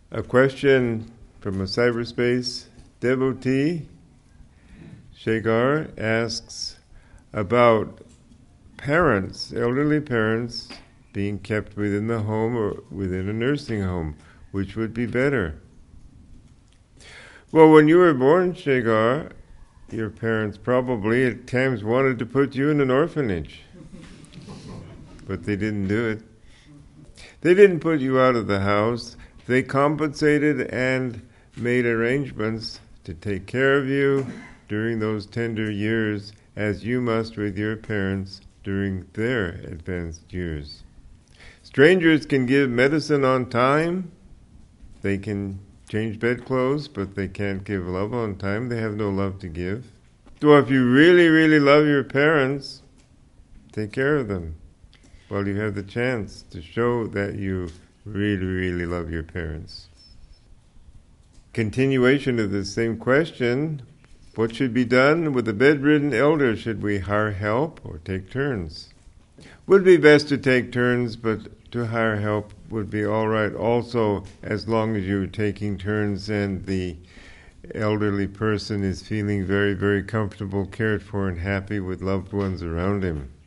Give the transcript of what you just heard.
A question from a cyberspace devotee. Shagar asks about parents, elderly parents, being kept within the home or within a nursing home. Which would be better? Well, when you were born, Shagar, your parents probably at times wanted to put you in an orphanage. But they didn't do it. They didn't put you out of the house. They compensated and made arrangements to take care of you during those tender years, as you must with your parents during their advanced years. Strangers can give medicine on time. They can change bedclothes, but they can't give love on time. They have no love to give. So if you really, really love your parents, take care of them while you have the chance to show that you really, really love your parents. Continuation of the same question, what should be done with a bedridden elder? Should we hire help or take turns? Would be best to take turns, but to hire help would be all right also, as long as you're taking turns and the elderly person is feeling very, very comfortable, cared for, and happy with loved ones around him.